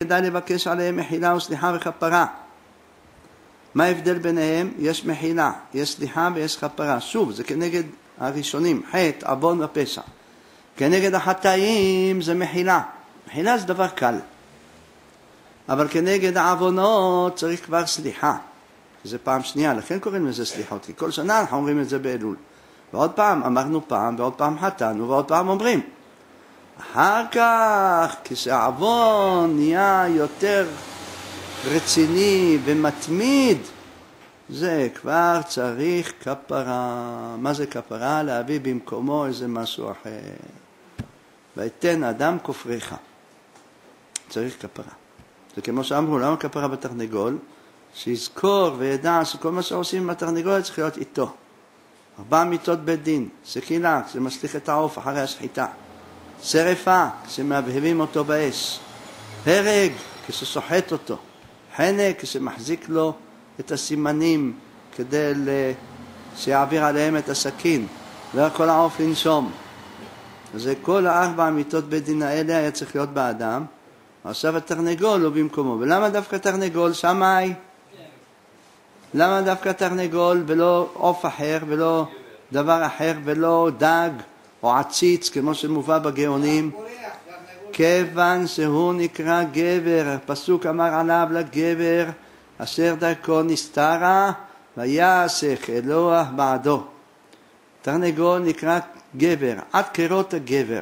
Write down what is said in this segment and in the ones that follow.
כדאי לבקש עליהם מחילה וסליחה וכפרה. מה ההבדל ביניהם? יש מחילה, יש סליחה ויש כפרה. שוב, זה כנגד הראשונים, חטא, עוון ופשע. כנגד החטאים זה מחילה. מחילה זה דבר קל. אבל כנגד העוונות צריך כבר סליחה. זה פעם שנייה, לכן קוראים לזה סליחות. כי כל שנה אנחנו אומרים את זה באלול. ועוד פעם אמרנו פעם, ועוד פעם חטאנו, ועוד פעם אומרים. אחר כך, כשהעוון נהיה יותר רציני ומתמיד, זה כבר צריך כפרה. מה זה כפרה? להביא במקומו איזה משהו אחר. ויתן אדם כופריך. צריך כפרה. זה כמו שאמרו, למה כפרה בתרנגול? שיזכור וידע שכל מה שעושים עם התרנגול צריך להיות איתו. 4 מיתות בית דין, סקילה, כשמשליך את העוף אחרי השחיטה. שרפה, כשמהבהבים אותו באש. הרג, כששוחט אותו. חנק, כשמחזיק לו את הסימנים כדי שיעביר עליהם את הסכין. לא כל העוף לנשום. אז כל 4 מיתות בית דין האלה היה צריך להיות באדם. עכשיו התרנגול הוא במקומו. ולמה דווקא תרנגול? שמאי? למה דווקא תרנגול ולא עוף אחר ולא דבר אחר ולא דג או עציץ כמו שמובא בגאונים? כיוון שהוא נקרא גבר. הפסוק אמר עליו לגבר אשר דרכו נסתרה ויעשך אלוה בעדו. תרנגול נקרא גבר, עד קירות הגבר.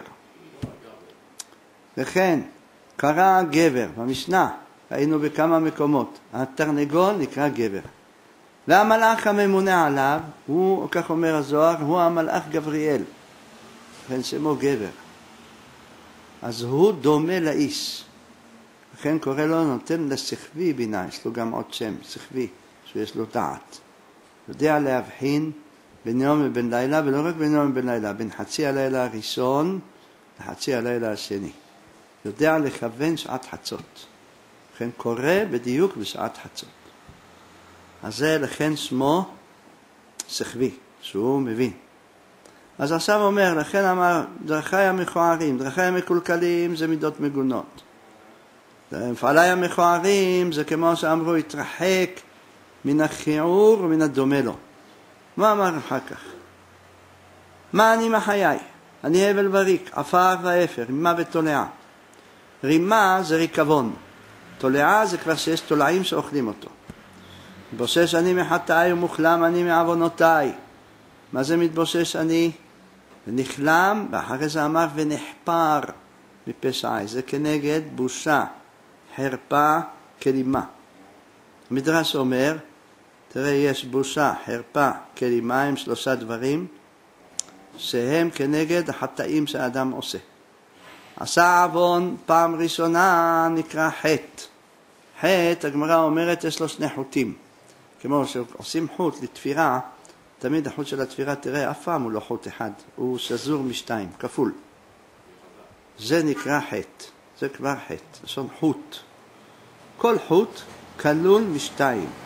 וכן קרא גבר במשנה, ראינו בכמה מקומות, התרנגול נקרא גבר. והמלאך הממונה עליו, הוא, כך אומר הזוהר, הוא המלאך גבריאל, לכן שמו גבר. אז הוא דומה לאיש, לכן קורא לו, נותן לשכבי בינה, יש לו גם עוד שם, שכבי, שיש לו דעת. יודע להבחין בין יום ובין לילה, ולא רק בין יום ובין לילה, בין חצי הלילה הראשון לחצי הלילה השני. יודע לכוון שעת חצות. לכן קורא בדיוק בשעת חצות. אז זה לכן שמו שכבי, שהוא מבין. אז עכשיו אומר, לכן אמר, דרכי המכוערים, דרכי המקולקלים זה מידות מגונות. מפעלי המכוערים זה כמו שאמרו, התרחק מן הכיעור ומן הדומה לו. מה אמר אחר כך? מה אני מחיי? אני הבל וריק, עפר ואפר, רימה ותולעה. רימה זה ריקבון. תולעה זה כבר שיש תולעים שאוכלים אותו. מתבושש אני מחטאי ומוחלם אני מעוונותיי. מה זה מתבושש אני? ונכלם, ואחרי זה אמר ונחפר מפשעי. זה כנגד בושה, חרפה, כלימה. המדרש אומר, תראה, יש בושה, חרפה, כלימה, הם 3 דברים שהם כנגד החטאים שהאדם עושה. עשה עוון פעם ראשונה נקרא חטא. חטא, הגמרא אומרת, יש לו 2 חוטים. כמו שעושים חוט לתפירה, תמיד החוט של התפירה, תראה, אף פעם הוא לא חוט אחד, הוא שזור מ2, כפול. זה נקרא חטא, זה כבר חטא, לשון חוט. כל חוט כלול מ2.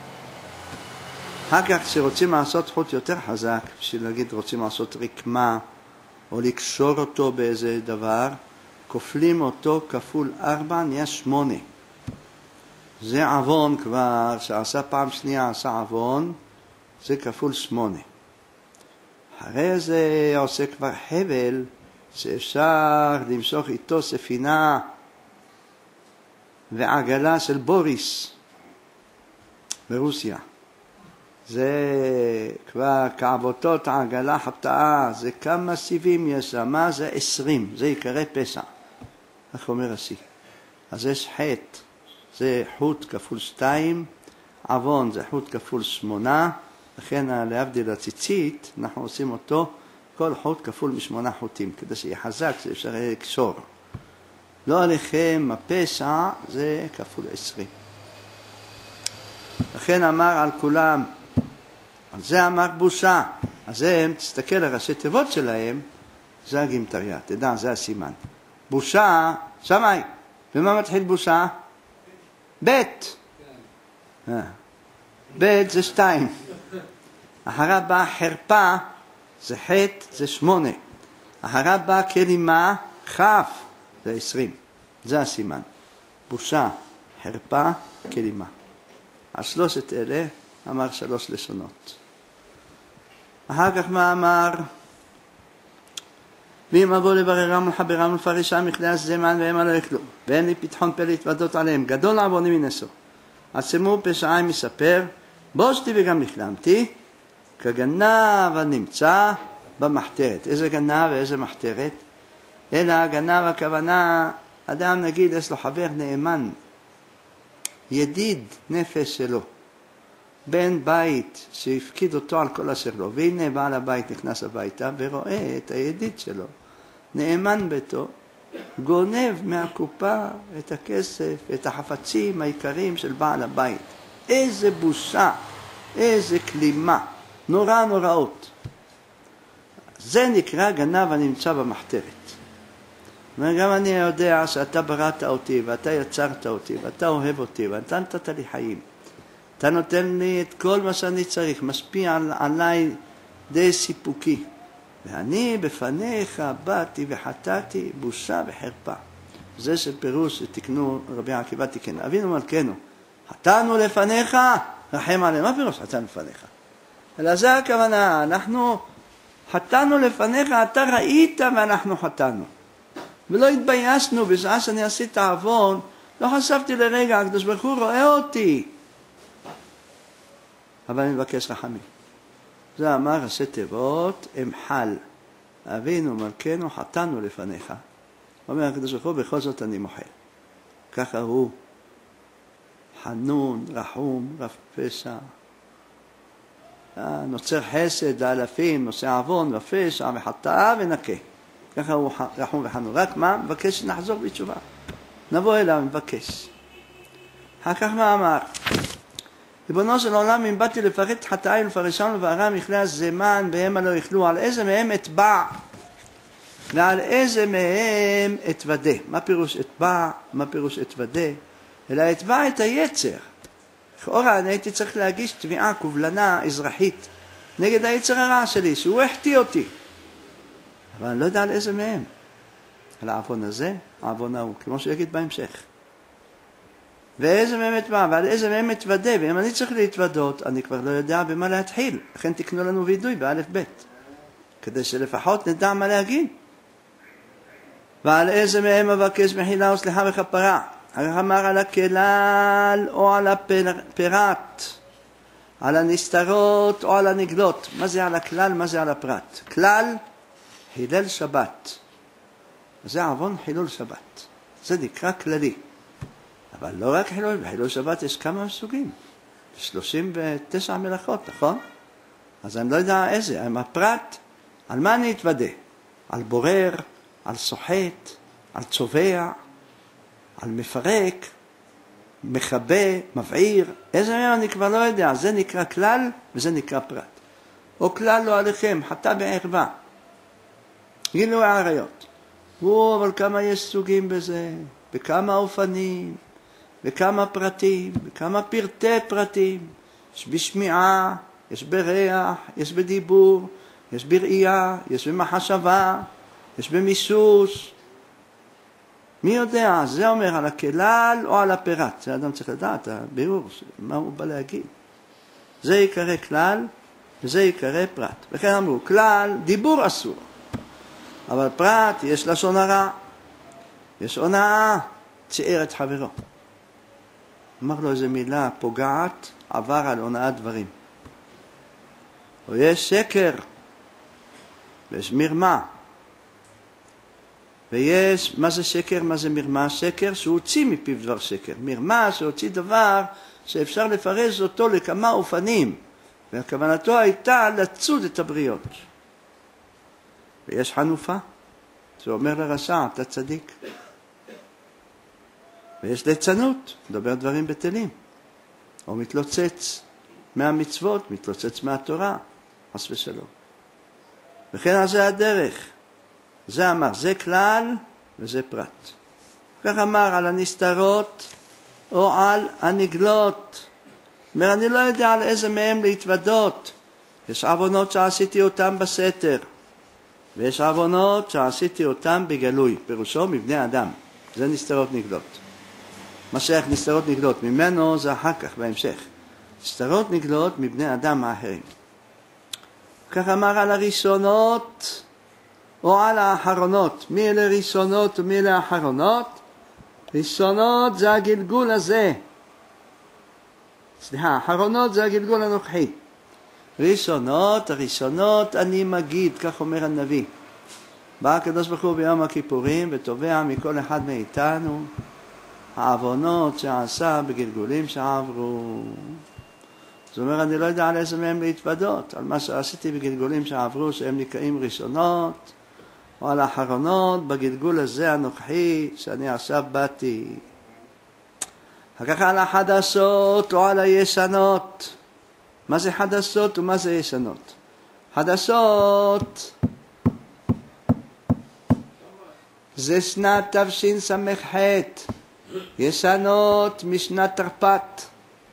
אחר כך כשרוצים לעשות חוט יותר חזק, בשביל להגיד רוצים לעשות רקמה, או לקשור אותו באיזה דבר, כופלים אותו כפול 4, נהיה 8. זה עוון כבר, שעשה פעם שנייה עשה עוון, זה כפול 8. אחרי זה עושה כבר חבל, שאפשר למשוך איתו ספינה ועגלה של בוריס ברוסיה. זה כבר כעבותות העגלה חטאה, זה כמה סיבים יש שם, מה זה 20, זה יקרא פשע. איך אומר השיא? אז יש חטא, זה חוט כפול 2, עוון זה חוט כפול 8, לכן להבדיל הציצית, אנחנו עושים אותו כל חוט כפול מ8 חוטים, כדי שיהיה חזק, זה אפשר לקשור. לא עליכם, הפשע זה כפול 20. לכן אמר על כולם, על זה אמר בושה. אז הם, תסתכל על ראשי תיבות שלהם, זה הגימטריה, תדע, זה הסימן. בושה, שמאי. ומה מתחיל בושה? בית. בית זה 2. אחריו באה חרפה, זה חטא, זה 8. אחריו באה כלימה, כף, זה 20. זה הסימן. בושה, חרפה, כלימה. על שלושת אלה אמר 3 לשונות. אחר כך מה אמר? ואם אבוא לבררם ולחברם ולפרשם מכלי הזמן והם לא יכלו, ואין לי פתחון פה להתוודות עליהם, גדול עווני מנשוא. עצמו פשעי מספר, בושתי וגם נכלמתי, כגנב הנמצא במחתרת. איזה גנב ואיזה מחתרת? אלא הגנב הכוונה, אדם נגיד יש לו חבר נאמן, ידיד נפש שלו, בן בית שהפקיד אותו על כל אשר לו, והנה בעל הבית נכנס הביתה ורואה את הידיד שלו, נאמן ביתו, גונב מהקופה את הכסף, את החפצים העיקריים של בעל הבית. איזה בושה, איזה כלימה, נורא נוראות. זה נקרא גנב הנמצא במחתרת. וגם אני יודע שאתה בראת אותי, ואתה יצרת אותי, ואתה אוהב אותי, ואתה נתת לי חיים. אתה נותן לי את כל מה שאני צריך, משפיע עליי די סיפוקי. ואני בפניך באתי וחטאתי, בושה וחרפה. זה שפירוש שתקנו רבי עקיבא תיקן. אבינו מלכנו, חטאנו לפניך, רחם עליהם. מה פירוש חטאנו לפניך? אלא זה הכוונה, אנחנו חטאנו לפניך, אתה ראית ואנחנו חטאנו. ולא התביישנו, בשעה שאני עשיתי עוון, לא חשבתי לרגע, הקדוש ברוך הוא רואה אותי. אבל אני מבקש רחמים. זה אמר ראשי תיבות, אמחל. אבינו מלכנו, חטאנו לפניך. אומר הקדוש ברוך הוא, בכל זאת אני מוחל. ככה הוא חנון, רחום, רב פשע. נוצר חסד לאלפים, נושא עוון ופשע וחטאה ונקה. ככה הוא רחום וחנון. רק מה? מבקש שנחזור בתשובה. נבוא אליו, מבקש. אחר כך מה אמר? ריבונו של עולם, אם באתי לפרט חטאי ולפרשם לבערה מכלי הזמן והם לא יכלו, על איזה מהם אתבע ועל איזה מהם אתוודה. מה פירוש אתבע? מה פירוש אתוודה? אלא אתבע את היצר. לכאורה אני הייתי צריך להגיש תביעה, קובלנה אזרחית נגד היצר הרע שלי, שהוא החטיא אותי. אבל אני לא יודע על איזה מהם. על העוון הזה, העוון ההוא, כמו שיגיד בהמשך. ואיזה מהם אתבע, ועל איזה מהם אתוודה, ואם אני צריך להתוודות, אני כבר לא יודע במה להתחיל. לכן תקנו לנו וידוי באלף בית, כדי שלפחות נדע מה להגיד. ועל איזה מהם אבקש מחילה וסליחה וכפרה. הרי אמר על הכלל או על הפרט, על הנסתרות או על הנגלות. מה זה על הכלל, מה זה על הפרט? כלל, חילל שבת. זה עוון חילול שבת. זה נקרא כללי. אבל לא רק חילול, בחילול שבת יש כמה סוגים. 39 מלאכות, נכון? אז אני לא יודע איזה. עם הפרט, על מה אני אתוודה? על בורר, על סוחט, על צובע, על מפרק, מחבא, מבעיר. איזה מהם אני כבר לא יודע. זה נקרא כלל וזה נקרא פרט. או כלל לא עליכם, חטא בערווה. גילוי עריות. אבל כמה יש סוגים בזה, בכמה אופנים, בכמה פרטים, בכמה פרטי פרטים. יש בשמיעה, יש בריח, יש בדיבור, יש בראייה, יש במחשבה, יש במיסוס. מי יודע? זה אומר על הכלל או על הפרט. זה אדם צריך לדעת, הבירור, מה הוא בא להגיד. זה יקרא כלל וזה יקרא פרט. וכן אמרו, כלל, דיבור אסור. אבל פרט, יש לשון הרע. יש הונאה, ציער את חברו. אמר לו איזו מילה פוגעת, עבר על הונאת דברים. או יש שקר, ויש מרמה. ויש, מה זה שקר, מה זה מרמה? שקר שהוציא מפיו דבר שקר. מרמה שהוציא דבר שאפשר לפרש אותו לכמה אופנים. והכוונתו הייתה לצוד את הבריות. ויש חנופה, זה אומר לרשע, אתה צדיק. ויש ליצנות, מדבר דברים בטלים. או מתלוצץ מהמצוות, מתלוצץ מהתורה, חס ושלום. וכן על זה הדרך. זה אמר, זה כלל וזה פרט. כך אמר על הנסתרות או על הנגלות. אומר, אני לא יודע על איזה מהם להתוודות. יש עוונות שעשיתי אותם בסתר. ויש עוונות שעשיתי אותם בגלוי. פירושו מבני אדם. זה נסתרות נגלות. מה שייך נסתרות נגלות? ממנו זה אחר כך, בהמשך. נסתרות נגלות מבני אדם האחרים. כך אמר על הראשונות או על האחרונות. מי אלה ראשונות ומי אלה האחרונות? ראשונות זה הגלגול הזה. סליחה, האחרונות זה הגלגול הנוכחי. הראשונות אני מגיד, כך אומר הנביא. בא הקדוש ברוך הוא ביום הכיפורים ותובע מכל אחד מאיתנו העוונות שעשה בגלגולים שעברו. זאת אומרת, אני לא יודע על איזה מהם להתוודות, על מה שעשיתי בגלגולים שעברו שהם נקראים ראשונות, או על האחרונות בגלגול הזה הנוכחי שאני עכשיו באתי. אחר כך על החדשות או על הישנות. מה זה חדשות ומה זה ישנות? חדשות זה שנת תשס"ח, ישנות משנת תרפ"ט,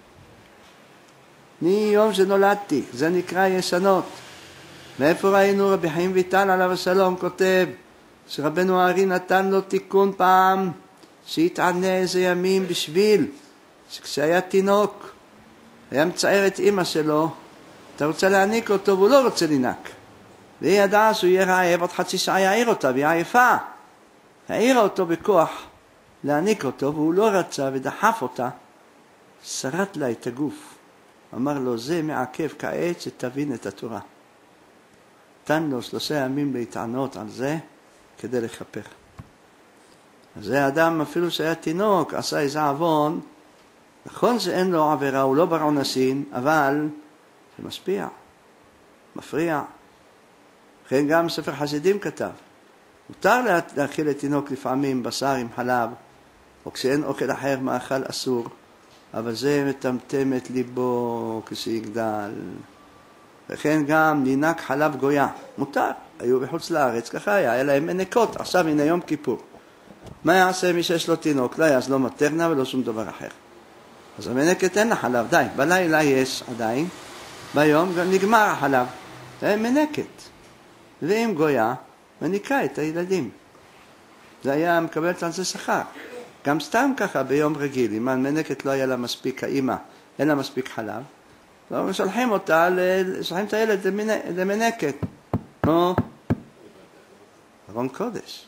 מיום שנולדתי, זה נקרא ישנות. מאיפה ראינו? רבי חיים ויטל עליו השלום כותב שרבנו הארי נתן לו תיקון פעם שהתענה איזה ימים בשביל שכשהיה תינוק היה מצער את אמא שלו, אתה רוצה להעניק אותו והוא לא רוצה לנק, והיא ידעה שהוא יהיה רעב, עוד חצי שעה יעיר אותה והיא עייפה, העירה אותו בכוח להעניק אותו והוא לא רצה ודחף אותה, שרט לה את הגוף, אמר לו זה מעכב כעת שתבין את התורה. נתן לו 3 ימים להתענות על זה כדי לכפר. אז זה אדם אפילו שהיה תינוק עשה איזה עוון, נכון שאין לו עבירה, הוא לא בעונשין, אבל זה משפיע, מפריע. לכן גם ספר חסידים כתב, מותר להאכיל לתינוק לפעמים בשר עם חלב, או כשאין אוכל אחר מאכל אסור, אבל זה מטמטם את ליבו כשיגדל. וכן גם נינק חלב גויה, מותר, היו בחוץ לארץ, ככה היה להם מנקות, עכשיו הנה יום כיפור. מה יעשה מי שיש לו תינוק? לא יעש לו מטרנה ולא שום דבר אחר. אז המנקת אין לה חלב, די, בלילה יש עדיין, ביום גם נגמר החלב, זה מנקת. ואם גויה, מניקה את הילדים. זה היה מקבלת על זה שכר. גם סתם ככה ביום רגיל, אם המנקת לא היה לה מספיק, האמא, אין לה מספיק חלב, לא שולחים אותה, שולחים את הילד למנקת. נו, ארון קודש.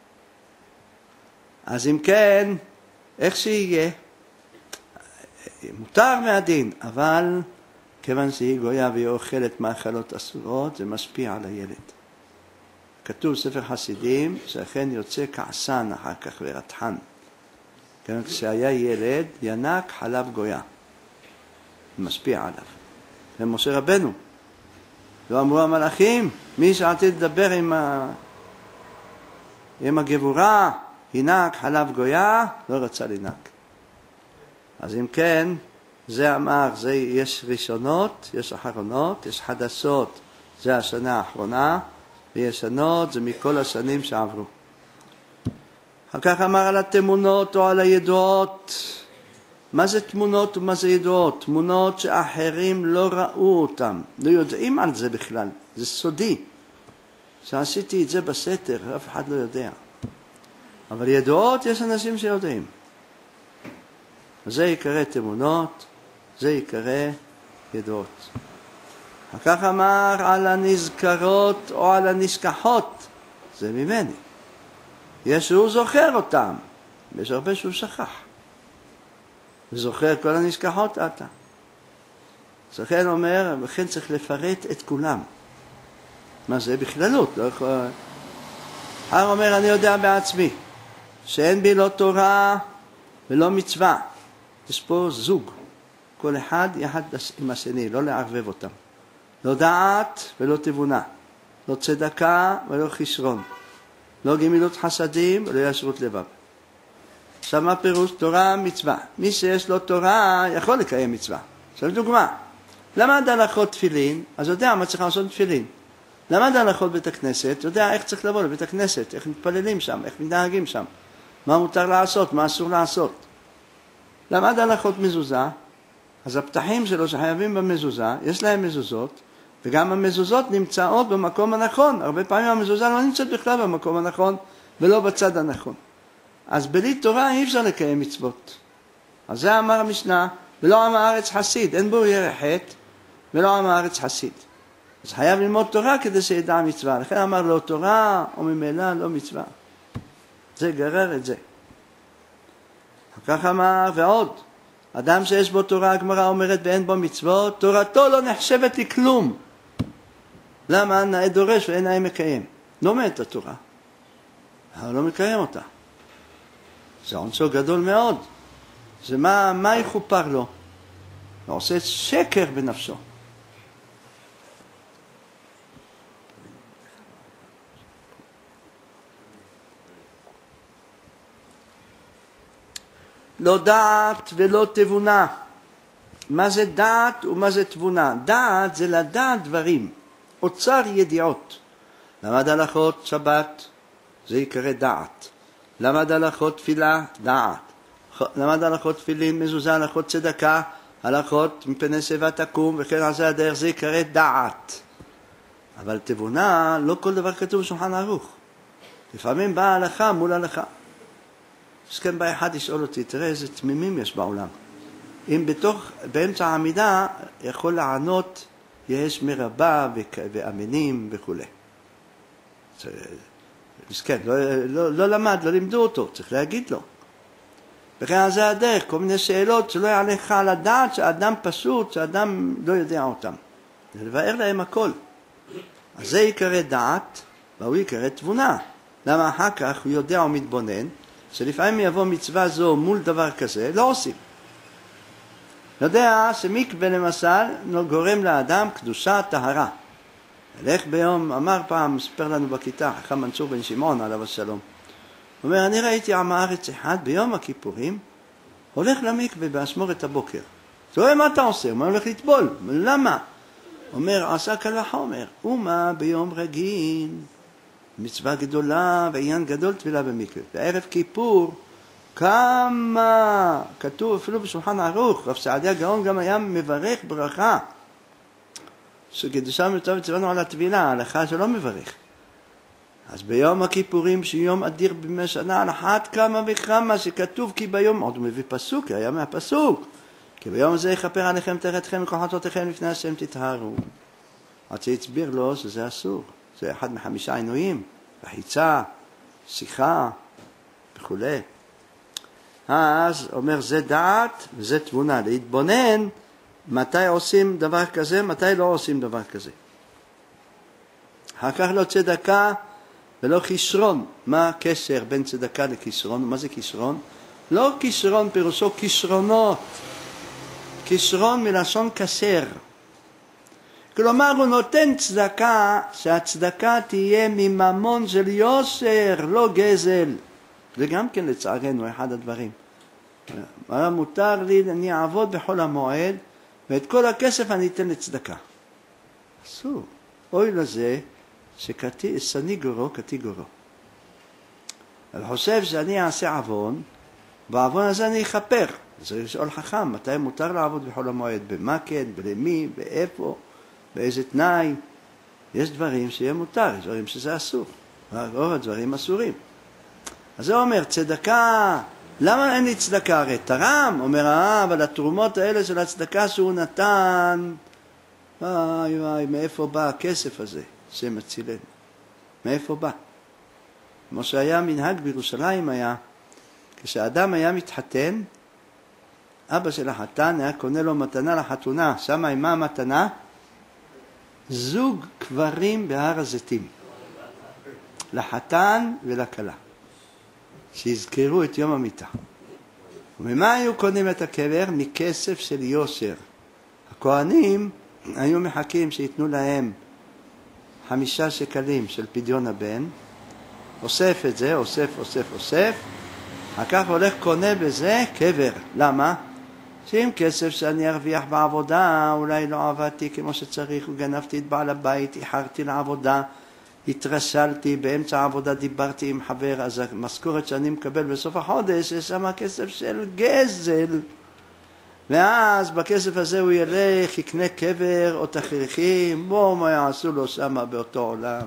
אז אם כן, איך שיהיה, מותר מהדין, אבל כיוון שהיא גויה והיא אוכלת מאכלות אסורות, זה משפיע על הילד. כתוב ספר חסידים שאכן יוצא כעסן אחר כך ורתחן. כיוון כשהיה ילד ינק חלב גויה. זה משפיע עליו. ומשה רבנו, לא אמרו המלאכים, מי שעתיד לדבר עם הגבורה, ינק חלב גויה, לא רצה לנק. אז אם כן, זה אמר, זה יש ראשונות, יש אחרונות, יש חדשות, זה השנה האחרונה, וישנות זה מכל השנים שעברו. אחר כך אמר על התמונות או על הידועות. מה זה תמונות ומה זה ידועות? תמונות שאחרים לא ראו אותם, לא יודעים על זה בכלל, זה סודי. שעשיתי את זה בסתר, אף אחד לא יודע. אבל ידועות יש אנשים שיודעים. זה יקרא תמונות, זה יקרא ידועות. אחר כך אמר על הנזכרות או על הנשכחות, זה ממני. יש שהוא זוכר אותם, יש הרבה שהוא שכח. וזוכר כל הנשכחות אתה. לכן אומר, וכן צריך לפרט את כולם. מה זה? בכללות. לא יכול... הר אומר, אני יודע בעצמי, שאין בי לא תורה ולא מצווה. יש פה זוג. כל אחד יחד עם השני, לא לערבב אותם. לא דעת ולא תבונה. לא צדקה ולא חשרון. לא גמילות חסדים ולא ישרות לבב. עכשיו מה פירוש? תורה מצווה. מי שיש לו תורה יכול לקיים מצווה. עכשיו דוגמה. למד הלכות תפילין, אז יודע מה צריך לעשות תפילין. למד הלכות בית הכנסת, יודע איך צריך לבוא לבית הכנסת, איך מתפללים שם, איך מתנהגים שם. מה מותר לעשות, מה אסור לעשות. למד הלכות מזוזה, אז הפתחים שלו שחייבים במזוזה, יש להם מזוזות, וגם המזוזות נמצאות במקום הנכון. הרבה פעמים המזוזה לא נמצאת בכלל במקום הנכון, ולא בצד הנכון. אז בלי תורה אי אפשר לקיים מצוות. אז זה אמר המשנה, ולא עם הארץ חסיד, אין בו ירא חטא, ולא עם הארץ חסיד. אז חייב ללמוד תורה כדי שידע מצווה, לכן אמר לו תורה, או ממילא לא מצווה. זה גרר את זה. כך אמר, ועוד, אדם שיש בו תורה, הגמרא אומרת, ואין בו מצוות, תורתו לא נחשבת לי כלום. למה? נאה דורש ואין נאה מקיים. לומד את התורה, אבל לא מקיים אותה. זה עונשו גדול מאוד. זה מה יכופר לו? הוא עושה שקר בנפשו. לא דעת ולא תבונה. מה זה דעת ומה זה תבונה? דעת זה לדעת דברים, אוצר ידיעות. למד הלכות שבת, זה יקרא דעת. למד הלכות תפילה, דעת. למד הלכות תפילין, מזוזה, הלכות צדקה, הלכות מפני שיבה תקום, וכן על זה הדרך, זה יקרא דעת. אבל תבונה, לא כל דבר כתוב בשולחן ערוך. לפעמים באה הלכה מול הלכה. אז כן בא אחד לשאול אותי, תראה איזה תמימים יש בעולם. אם באמצע העמידה יכול לענות יש מרבה ואמינים וכו'. מסכן, לא למד, לא לימדו אותו, צריך להגיד לו. וכן על זה הדרך, כל מיני שאלות שלא יעליך על הדעת, שאדם פשוט, שאדם לא יודע אותם. לבאר להם הכל. אז זה יקרא דעת, והוא יקרא תבונה. למה אחר כך הוא יודע ומתבונן, שלפעמים יבוא מצווה זו מול דבר כזה, לא עושים. יודע שמקווה למשל גורם לאדם קדושה טהרה. הלך ביום, אמר פעם, מספר לנו בכיתה, חכם מנצור בן שמעון עליו השלום. הוא אומר, אני ראיתי עם הארץ אחד ביום הכיפורים, הולך למקווה באשמורת הבוקר. אתה רואה מה אתה עושה? הוא אומר, הולך לטבול. למה? הוא אומר, עשה קל וחומר. ומה ביום רגיל, מצווה גדולה ועניין גדול טבילה במקווה. בערב כיפור, כמה, כתוב אפילו בשולחן ערוך, רב סעדיה גאון גם היה מברך ברכה, שקדושה ומצווה ציוונו על הטבילה, ההלכה שלא מברך. אז ביום הכיפורים, שיום אדיר בימי שנה, על אחת כמה וכמה שכתוב כי ביום, עוד הוא מביא פסוק, היה מהפסוק, כי ביום הזה יכפר עליכם תחתכם וכוחותיכם לפני השם תטהרו. עד שהצביר לו שזה אסור, זה אחד מחמישה עינויים, רחיצה, שיחה וכו'. אז אומר זה דעת וזה תבונה, להתבונן מתי עושים דבר כזה, מתי לא עושים דבר כזה. אחר כך לא צדקה ולא כישרון. מה הקשר בין צדקה לכישרון? מה זה כישרון? לא כישרון פירושו כישרונות. כישרון מלשון כשר. כלומר הוא נותן צדקה, שהצדקה תהיה מממון של יושר, לא גזל. זה גם כן לצערנו אחד הדברים. מה מותר לי, אני אעבוד בחול המועד, ואת כל הכסף אני אתן לצדקה. אסור. אוי לזה ששני גורו כתי גורו. אני חושב שאני אעשה עוון, בעוון הזה אני אכפר. צריך לשאול חכם, מתי מותר לעבוד בחול המועד? במה כן, בלמי, באיפה, באיזה תנאי. יש דברים שיהיה מותר, יש דברים שזה אסור. רוב הדברים אסורים. אז זה אומר, צדקה, למה אין לי צדקה? הרי תרם, אומר, אבל התרומות האלה של הצדקה שהוא נתן, וואי, מאיפה בא הכסף הזה שמצילנו? מאיפה בא? כמו שהיה מנהג בירושלים היה, כשאדם היה מתחתן, אבא של החתן היה קונה לו מתנה לחתונה, שמה עם מה המתנה? זוג קברים בהר הזיתים, לחתן ולכלה. שיזכרו את יום המיטה. וממה היו קונים את הקבר? מכסף של יושר. הכהנים היו מחכים שיתנו להם 5 שקלים של פדיון הבן, אוסף את זה, אוסף, אחר כך הולך קונה בזה קבר. למה? שאם כסף שאני ארוויח בעבודה, אולי לא עבדתי כמו שצריך, וגנבתי את בעל הבית, איחרתי לעבודה, התרשלתי, באמצע העבודה דיברתי עם חבר, אז המשכורת שאני מקבל בסוף החודש, יש שם כסף של גזל. ואז בכסף הזה הוא ילך, יקנה קבר או תכריכים, מה יעשו לו שם באותו עולם?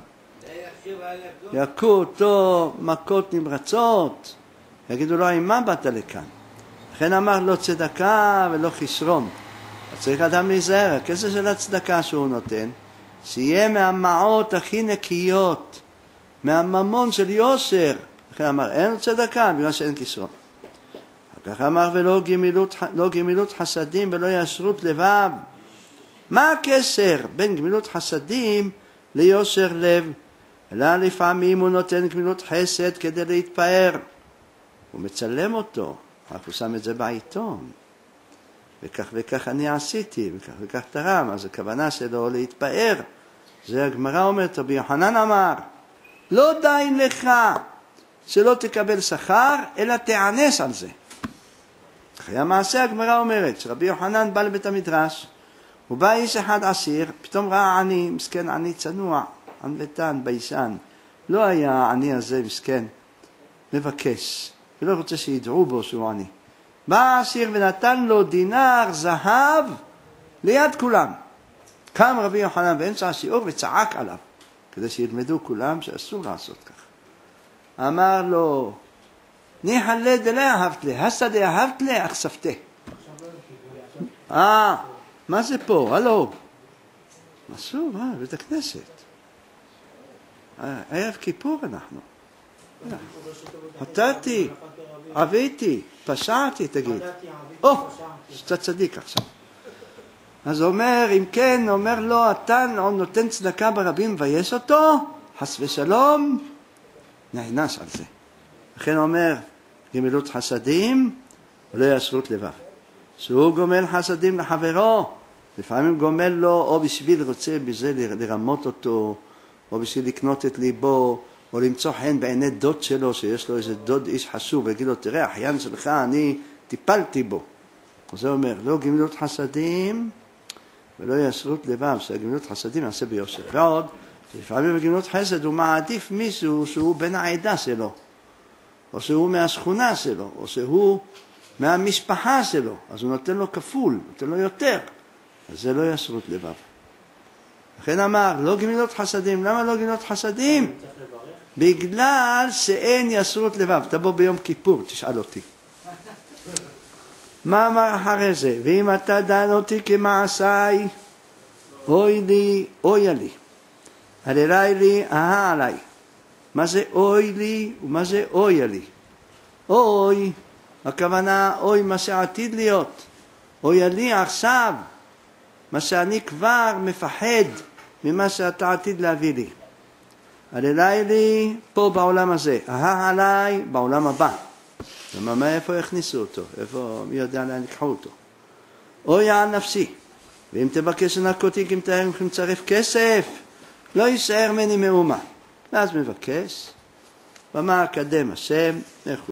יכו אותו מכות נמרצות, יגידו לו, עם מה באת לכאן? לכן אמר לא צדקה ולא חסרון. צריך אדם להיזהר, הכסף של הצדקה שהוא נותן, שיהיה מהמעות הכי נקיות, מהממון של יושר. לכן אמר אין צדקה בגלל שאין חסרון. כך אמר ולא גמילות חסדים ולא ישרות לבב. מה הקשר בין גמילות חסדים ליושר לב? אלא לפעמים הוא נותן גמילות חסד כדי להתפאר. הוא מצלם אותו, רק הוא שם את זה בעיתון. וכך וכך אני עשיתי, וכך וכך תרם, אז הכוונה שלו להתפאר. זה הגמרא אומרת, רבי יוחנן אמר, לא די לך שלא תקבל שכר, אלא תענס על זה. אחרי המעשה הגמרא אומרת, שרבי יוחנן בא לבית המדרש, הוא בא איש אחד עשיר, פתאום ראה עני, מסכן עני צנוע, ענוותן, ביישן. לא היה העני הזה מסכן, מבקש, ולא רוצה שידעו בו שהוא עני. בא העשיר ונתן לו דינר זהב ליד כולם. קם רבי יוחנן באמצע השיעור וצעק עליו, כדי שילמדו כולם שאסור לעשות כך. אמר לו, ניחא לה דלה אהבת לה, הסא דאהבת לה אכספתה. מה זה פה? הלו. אסור, בית הכנסת. ערב כיפור אנחנו. חטאתי, עוויתי, פשעתי, תגיד. שאתה צדיק עכשיו. אז אומר, אם כן, אומר לו, אתה נותן צדקה ברבים ויש אותו, חס ושלום, נענש על זה. לכן אומר, גמילות חסדים ולא ישרות לבב. שהוא גומל חסדים לחברו, לפעמים גומל לו או בשביל רוצה בזה לרמות אותו, או בשביל לקנות את ליבו, או למצוא חן בעיני דוד שלו, שיש לו איזה דוד איש חשוב, ויגיד לו, תראה, אחיין שלך, אני טיפלתי בו. אז זה אומר, לא גמילות חסדים ולא ישרות לבב, שהגמילות חסדים יעשה ביושר. ועוד, לפעמים בגמילות חסד הוא מעדיף מישהו שהוא בן העדה שלו, או שהוא מהשכונה שלו, או שהוא מהמשפחה שלו, אז הוא נותן לו כפול, נותן לו יותר, אז זה לא ישרות לבב. לכן אמר, לא גמילות חסדים. למה לא גמילות חסדים? בגלל שאין ישרות לבב. תבוא ביום כיפור, תשאל אותי. מה אמר אחרי זה? ואם אתה דן אותי כמעשיי, אוי לי, אוי לי. הללי לי, עליי. מה זה אוי לי ומה זה אוי לי? אוי, הכוונה אוי מה שעתיד להיות. אוי לי עכשיו, מה שאני כבר מפחד ממה שאתה עתיד להביא לי. הללי לי פה בעולם הזה, עליי בעולם הבא. ומה איפה הכניסו אותו? איפה, מי יודע לאן לקחו אותו? אוי על נפסי, ואם תבקש נרקוטיק אם תאר אם צרף כסף, לא יישאר מני מאומה. ואז מבקש, ומה אקדם השם, איך